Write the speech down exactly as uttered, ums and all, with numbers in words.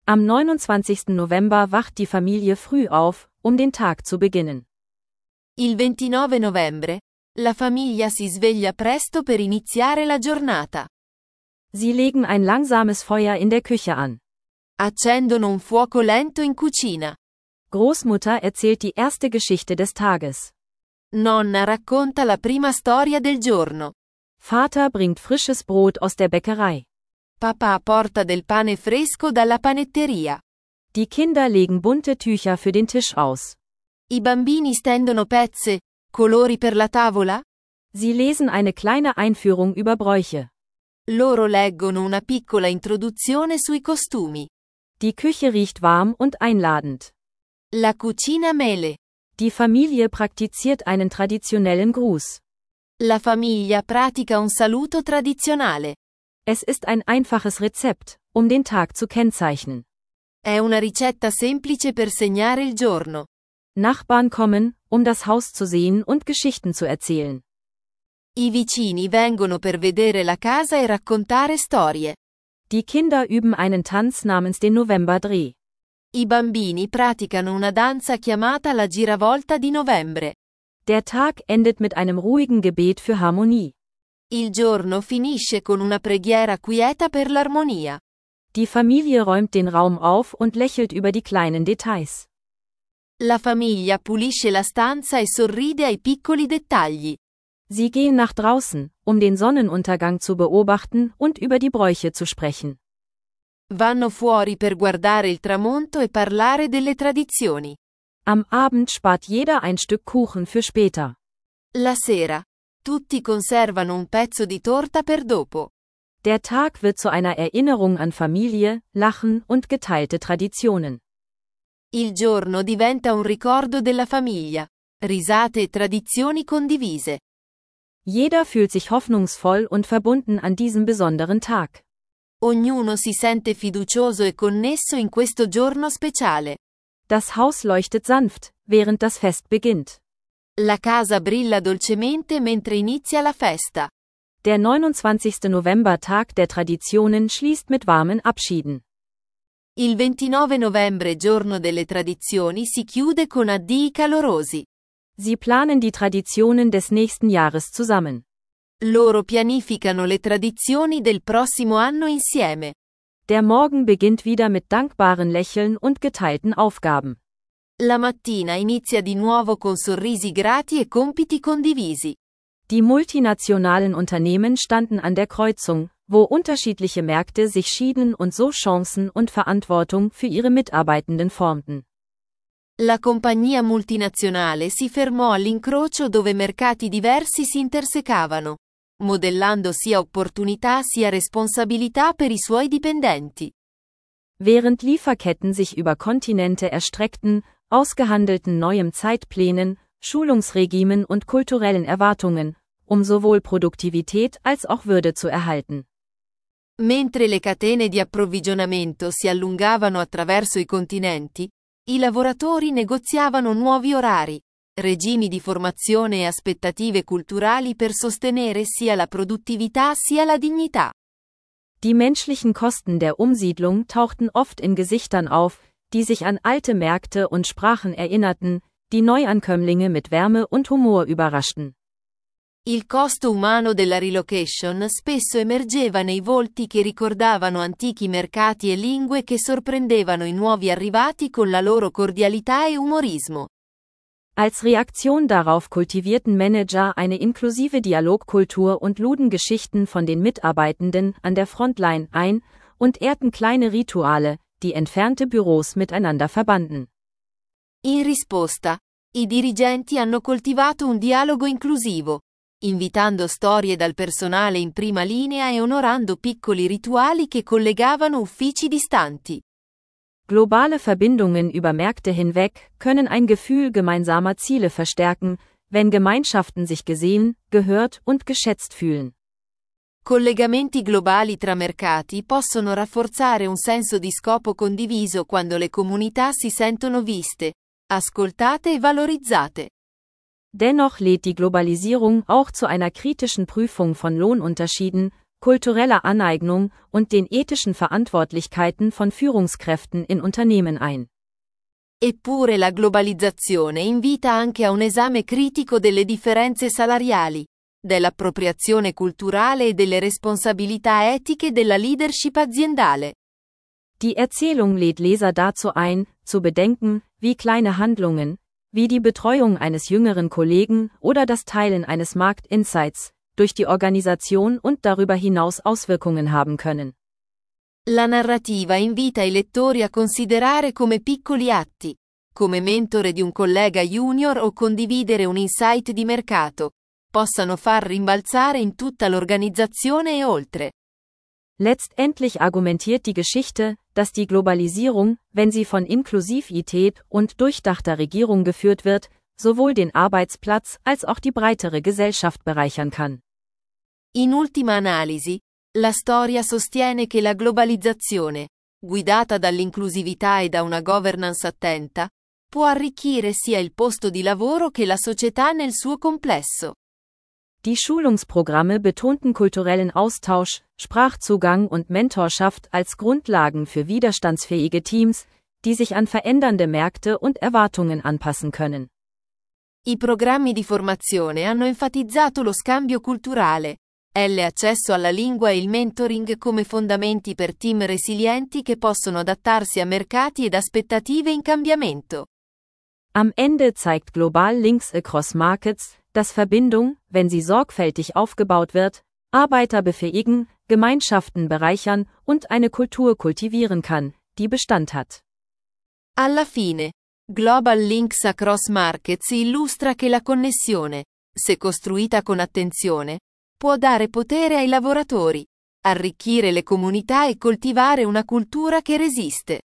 Am neunundzwanzigsten November wacht die Familie früh auf, um den Tag zu beginnen. Il ventinove novembre, la famiglia si sveglia presto per iniziare la giornata. Sie legen ein langsames Feuer in der Küche an. Accendono un fuoco lento in cucina. Großmutter erzählt die erste Geschichte des Tages. Nonna racconta la prima storia del giorno. Vater bringt frisches Brot aus der Bäckerei. Papà porta del pane fresco dalla panetteria. Die Kinder legen bunte Tücher für den Tisch aus. I bambini stendono pezze, colori per la tavola? Sie lesen eine kleine Einführung über Bräuche. Loro leggono una piccola introduzione sui costumi. Die Küche riecht warm und einladend. La cucina mele. Die Familie praktiziert einen traditionellen Gruß. La famiglia pratica un saluto tradizionale. Es ist ein einfaches Rezept, um den Tag zu kennzeichnen. È una ricetta semplice per segnare il giorno. Nachbarn kommen, um das Haus zu sehen und Geschichten zu erzählen. I vicini vengono per vedere la casa e raccontare storie. Die Kinder üben einen Tanz namens den Novemberdreh. I bambini praticano una danza chiamata la giravolta di novembre. Der Tag endet mit einem ruhigen Gebet für Harmonie. Il giorno finisce con una preghiera quieta per l'armonia. Die Familie räumt den Raum auf und lächelt über die kleinen Details. La famiglia pulisce la stanza e sorride ai piccoli dettagli. Sie gehen nach draußen, um den Sonnenuntergang zu beobachten und über die Bräuche zu sprechen. Vanno fuori per guardare il tramonto e parlare delle tradizioni. Am Abend spart jeder ein Stück Kuchen für später. La sera, tutti conservano un pezzo di torta per dopo. Der Tag wird zu einer Erinnerung an Familie, Lachen und geteilte Traditionen. Il giorno diventa un ricordo della famiglia, risate e tradizioni condivise. Jeder fühlt sich hoffnungsvoll und verbunden an diesem besonderen Tag. Ognuno si sente fiducioso e connesso in questo giorno speciale. Das Haus leuchtet sanft, während das Fest beginnt. La casa brilla dolcemente mentre inizia la festa. Der neunundzwanzigste November, Tag der Traditionen, schließt mit warmen Abschieden. Il ventinove novembre, giorno delle tradizioni, si chiude con addii calorosi. Sie planen die Traditionen des nächsten Jahres zusammen. Loro pianificano le tradizioni del prossimo anno insieme. Der Morgen beginnt wieder mit dankbaren Lächeln und geteilten Aufgaben. La mattina inizia di nuovo con sorrisi grati e compiti condivisi. Die multinationalen Unternehmen standen an der Kreuzung, wo unterschiedliche Märkte sich schieden und so Chancen und Verantwortung für ihre Mitarbeitenden formten. La compagnia multinazionale si fermò all'incrocio dove mercati diversi si intersecavano, modellando sia opportunità sia responsabilità per i suoi dipendenti. Während Lieferketten sich über Kontinente erstreckten, ausgehandelten neuen Zeitplänen, Schulungsregimen und kulturellen Erwartungen, um sowohl Produktivität als auch Würde zu erhalten. Mentre le catene di approvvigionamento si allungavano attraverso i continenti, i lavoratori negoziavano nuovi orari, regimi di formazione e aspettative culturali per sostenere sia la produttività sia la dignità. Die menschlichen Kosten der Umsiedlung tauchten oft in Gesichtern auf, die sich an alte Märkte und Sprachen erinnerten, die Neuankömmlinge mit Wärme und Humor überraschten. Il costo umano della relocation spesso emergeva nei volti che ricordavano antichi mercati e lingue che sorprendevano i nuovi arrivati con la loro cordialità e umorismo. Als Reaktion darauf kultivierten Manager eine inklusive Dialogkultur und luden Geschichten von den Mitarbeitenden an der Frontline ein und ehrten kleine Rituale, die entfernte Büros miteinander verbanden. In risposta, i dirigenti hanno coltivato un dialogo inclusivo, invitando storie dal personale in prima linea e onorando piccoli rituali che collegavano uffici distanti. Globale Verbindungen über Märkte hinweg können ein Gefühl gemeinsamer Ziele verstärken, wenn Gemeinschaften sich gesehen, gehört und geschätzt fühlen. Collegamenti globali tra mercati possono rafforzare un senso di scopo condiviso quando le comunità si sentono viste, ascoltate e valorizzate. Dennoch lädt die Globalisierung auch zu einer kritischen Prüfung von Lohnunterschieden, kultureller Aneignung und den ethischen Verantwortlichkeiten von Führungskräften in Unternehmen ein. Eppure la globalizzazione invita anche a un esame critico delle differenze salariali, dell'appropriazione culturale e delle responsabilità etiche della leadership aziendale. Die Erzählung lädt Leser dazu ein, zu bedenken, wie kleine Handlungen, wie die Betreuung eines jüngeren Kollegen oder das Teilen eines Marktinsights, durch die Organisation und darüber hinaus Auswirkungen haben können. La narrativa invita i lettori a considerare come piccoli atti, come mentore di un collega junior o condividere un insight di mercato, possano far rimbalzare in tutta l'organizzazione e oltre. Letztendlich argumentiert die Geschichte, dass die Globalisierung, wenn sie von Inklusivität und durchdachter Regierung geführt wird, sowohl den Arbeitsplatz als auch die breitere Gesellschaft bereichern kann. In ultima analisi, la storia sostiene che la globalizzazione, guidata dall'inclusività e da una governance attenta, può arricchire sia il posto di lavoro che la società nel suo complesso. Die Schulungsprogramme betonten kulturellen Austausch, Sprachzugang und Mentorschaft als Grundlagen für widerstandsfähige Teams, die sich an verändernde Märkte und Erwartungen anpassen können. I programmi di formazione hanno enfatizzato lo scambio culturale, l'accesso alla lingua e il mentoring come fondamenti per team resilienti che possono adattarsi a mercati ed aspettative in cambiamento. Am Ende zeigt Global Links Across Markets, dass Verbindung, wenn sie sorgfältig aufgebaut wird, Arbeiter befähigen, Gemeinschaften bereichern und eine Kultur kultivieren kann, die Bestand hat. Alla fine, Global Links Across Markets illustra che la connessione, se costruita con attenzione, può dare potere ai lavoratori, arricchire le comunità e coltivare una cultura che resiste.